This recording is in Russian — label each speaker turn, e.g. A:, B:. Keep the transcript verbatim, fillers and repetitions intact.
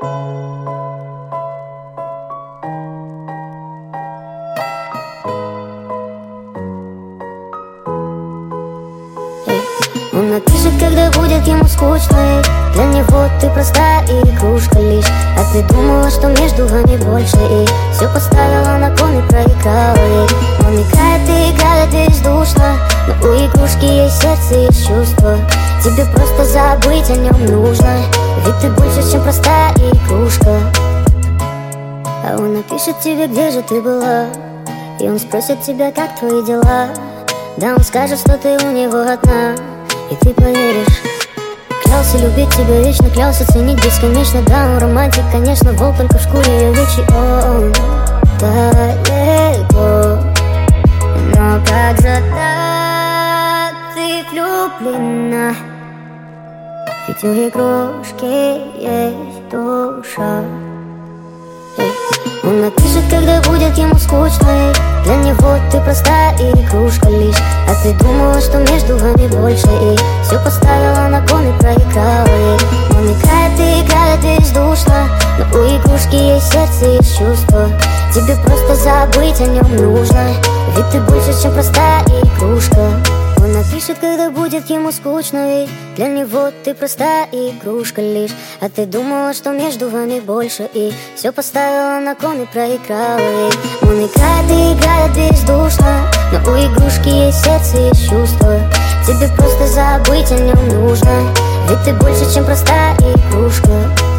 A: Он напишет, когда будет ему скучно, и для него ты простая игрушка лишь. А ты думала, что между вами больше, и все поставила на кон и проиграла ей. Он играет и играет бездушно, но у игрушки есть сердце, есть чувство. Тебе просто забыть о нем нужно, ведь ты больше, чем простая игрушка. А он напишет тебе, где же ты была, и он спросит тебя, как твои дела. Да, он скажет, что ты у него одна, и ты поверишь. Клялся любить тебя вечно, клялся ценить бесконечно. Да, он романтик, конечно, волк только в шкуре овечьей. Он далеко, но как же так ты влюблена? Ведь у игрушки есть душа. Он напишет, когда будет ему скучно, и для него ты простая игрушка лишь. А ты думала, что между вами больше, и все поставила на кон и проиграла ей. Он играет и играет бездушно, но у игрушки есть сердце, есть чувство. Тебе просто забыть о нем нужно, ведь ты больше, чем простая игрушка. Он напишет, когда будет ему скучно, и для него ты простая игрушка лишь. А ты думала, что между вами больше, и все поставила на кон и проиграла ей. Он играет и играет бездушно, но у игрушки есть сердце, есть чувство. Тебе просто забыть о нем нужно, ведь ты больше, чем простая игрушка.